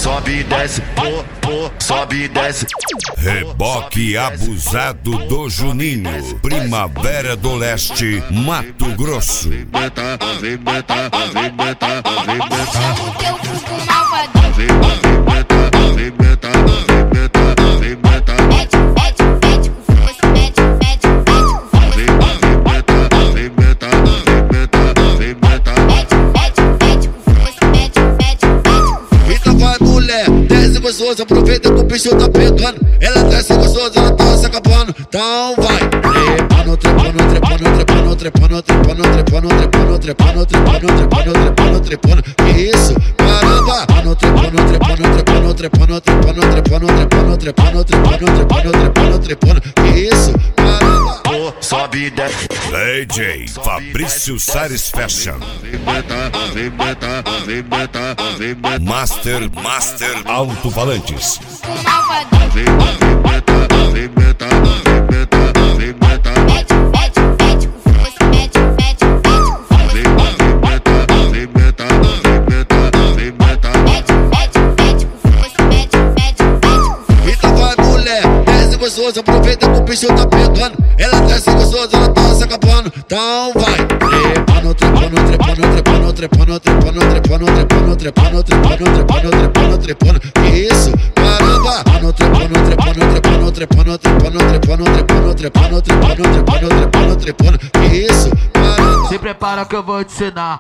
sobe e desce, sobe e desce. Reboque abusado do Juninho, Primavera do Leste, Mato Grosso. Vem meta, vem meta, vem meta, vem meta. Chama o teu vulgo malvadão. Vem meta, vem meta, vem meta, vem meta. Mete com força, mete com força. Vem meta, vem meta, vem meta, vem meta. Mete com força, mete com força. Então vai mulher, desce gostoso, aproveita que o bicho tá pegando. Ela desce gostoso, ela tá se acabando. Então vai. Trepando, trepando, trepando, trepando, trepando, trepando, trepando, trepando, trepando, trepando, trepando, trepando, trepando. Que isso? Caramba! Trepando, trepando, trepando, trepando, trepando, trepando, trepando, trepando, trepando, trepando, trepando, trepando. Que isso? Caramba! Sobe e desce. DJ Fabrício Sares Fashion. Vem meta, vem meta, vem meta, vem meta. Master Alto-Falantes. O malvadão. Vem meta, vem meta, vem meta, vem meta. Mete com força, mete com força. Vem meta, vem meta, vem meta, vem meta. Mete com força, mete com força. Então vai mulher, desce gostoso, aproveita que o bicho tá pegando. Ela desce gostoso, ela tá se acabando. Então vai. Trepando, trepando, trepando, trepando, trepando, trepando, trepando, trepando, trepando, trepando, trepando, trepando, trepando. Que isso? Caramba! Trepando, trepando, trepando, trepando, trepando, trepando, trepando, trepando, trepando, trepando, trepando, trepando. Que isso? Caramba! Se prepara que eu vou te ensinar.